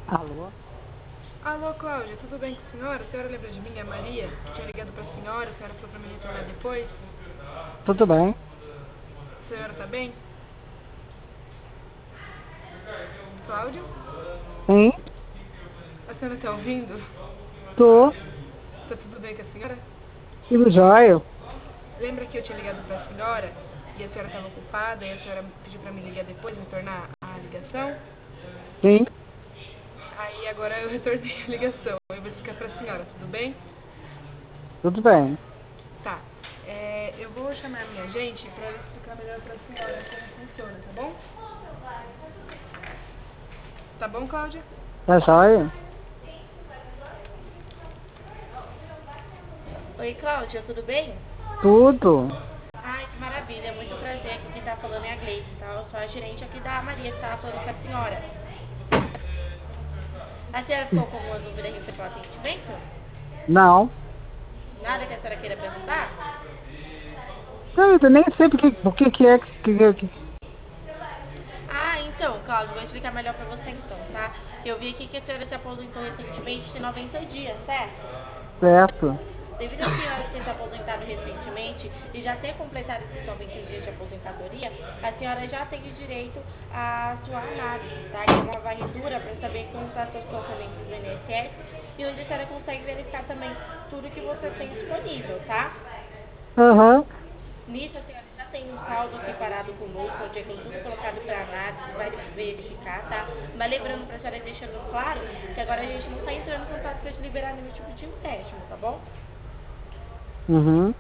Alô? Alô, Cláudia, tudo bem com a senhora? A senhora lembra de mim? É a Maria. Tinha ligado pra senhora, a senhora falou pra me retornar depois. Tudo bem? A senhora tá bem? Cláudia? Sim, A senhora tá ouvindo? tô. Tá tudo bem com a senhora? Tudo jóia? Lembra que eu tinha ligado pra senhora e a senhora tava ocupada e a senhora pediu pra me ligar depois, retornar a ligação? Sim, Aí agora eu retornei a ligação. Eu vou explicar pra senhora, tudo bem? tudo bem. Tá. Eu vou chamar a minha agente pra ela explicar melhor pra senhora como funciona, tá bom? Tá bom, Cláudia? Tá jóia? Oi, Cláudia, tudo bem? Tudo. Ai, que maravilha, muito prazer. Aqui quem tá falando é a Gleice, tá? Eu sou a gerente aqui da Maria que tava falando com a senhora. A senhora ficou com alguma dúvida referente ao atendimento? Não. Nada que a senhora queira perguntar? Eu nem sei por que é que. Ah, então, Cláudia, vou explicar melhor pra você então, tá? Eu vi aqui que a senhora se aposentou recentemente de 90 dias, certo? Certo. Devido à senhora ter se aposentado recentemente e já ter completado esses 90 dias de aposentadoria, a senhora já tem o direito à sua análise, tá? Que é uma varredura para saber como estão seus tratamentos do INSS e onde a senhora consegue verificar também tudo que você tem disponível, tá? Aham. Nisso, a senhora já tem um saldo aqui parado conosco, onde tem tudo colocado para análise, vai verificar, tá? Mas lembrando para a senhora e deixando claro que agora a gente não está entrando em contato para te liberar nenhum tipo de empréstimo, tá bom? Uhum.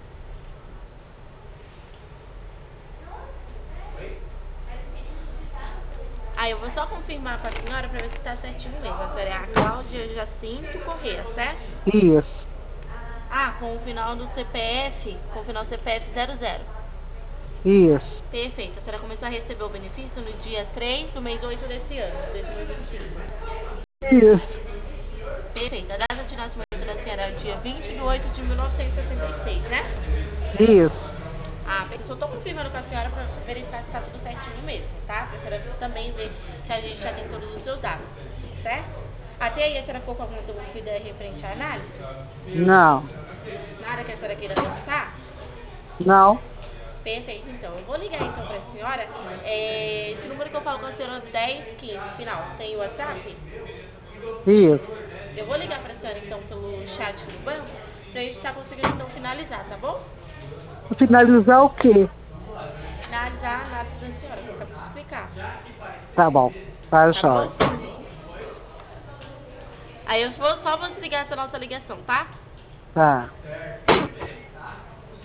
Aí eu vou só confirmar com a senhora para ver se tá certinho mesmo. A senhora é a Cláudia Jacinto Corrêa, certo? Isso. Ah, com o final do CPF, com o final do CPF 00. Isso. Perfeito. A senhora começou a receber o benefício no dia 3 do mês 8 desse ano, de 2025. Isso. Perfeito. A data de nascimento da senhora é o dia 20 de 8 de 1966, né? Isso. Ah, eu só tô confirmando com a senhora para verificar se tá tudo certinho mesmo, tá? Pra senhora também ver que a gente já tem todos os seus dados, certo? Até aí a senhora ficou com alguma dúvida referente à análise? Não. Nada que a senhora queira perguntar? Não. Perfeito, então. Eu vou ligar então pra senhora. Esse número que eu falo com a senhora 1015, final, tem o WhatsApp? Isso. Eu vou ligar pra senhora então pelo chat do banco pra gente estar conseguindo então finalizar, tá bom? Finalizar o quê? Finalizar a análise da senhora, que eu acabo de explicar. Tá bom. Tá Tá bom? jóia. Aí eu vou só vou desligar essa nossa ligação, tá? Tá.